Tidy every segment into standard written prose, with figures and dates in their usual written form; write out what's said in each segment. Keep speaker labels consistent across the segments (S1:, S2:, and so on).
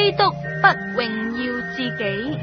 S1: 基督不榮耀自己。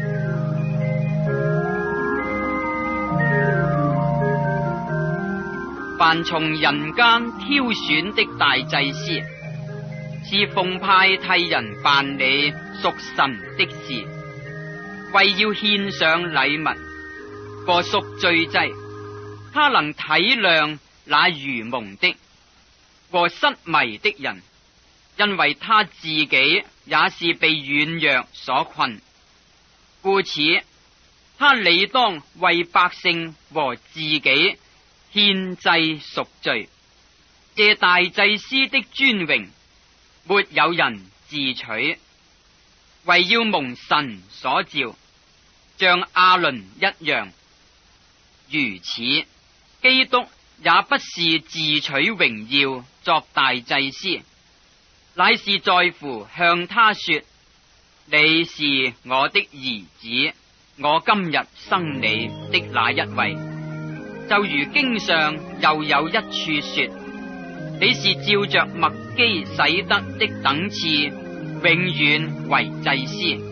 S2: 凡從人間挑選的大祭司，是奉派替人辦理屬神的事，為要獻上禮物和贖罪祭。他能體諒那愚蒙的和失迷的人，因為他自己也是被軟弱所困，故此他理當為百姓和自己獻祭贖罪。這大祭司的尊榮沒有人自取，為要蒙神所召，像亞倫一樣。如此，基督也不是自取榮耀作大祭司，乃是在乎向他說：你是我的兒子，我今日生你的那一位。就如經上又有一處說：你是照着麥基洗德的等次，永遠為祭司。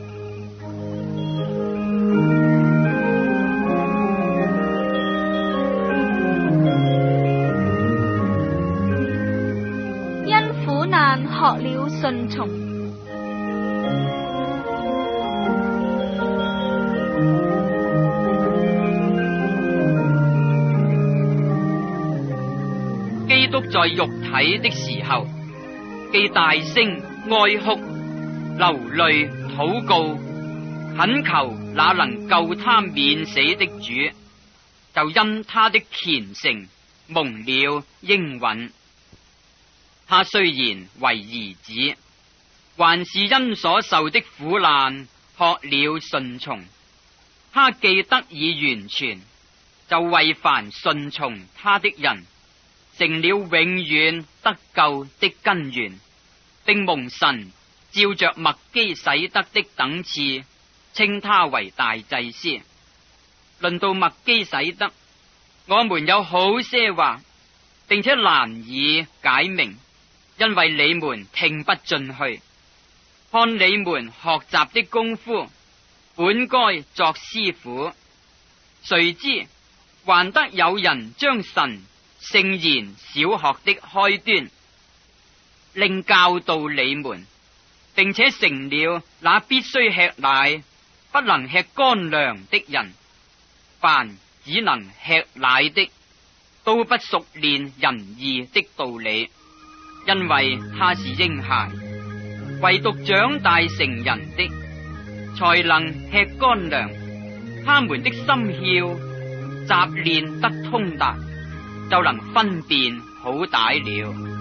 S1: 因苦難學了順從。
S2: 基督在肉體的時候，既大聲哀哭、流淚禱告，懇求那能救他免死的主，就因他的虔誠蒙了應允。他雖然為兒子，還是因所受的苦難學了順從。他既得以完全，就為凡順從他的人成了永遠得救的根源，並蒙神照着麥基洗德的等次稱他為大祭司。論到麥基洗德，我們有好些話，並且難以解明，因為你們聽不進去。看你們學習的功夫，本該作師傅，誰知還得有人將神聖言小學的開端，另教導你們，並且成了那必須吃奶不能吃乾糧的人。凡只能吃奶的，都不熟練仁義的道理，因為他是嬰孩。唯獨長大成人的，才能吃乾糧。他們的心竅習練得通達，就能分辨好歹了。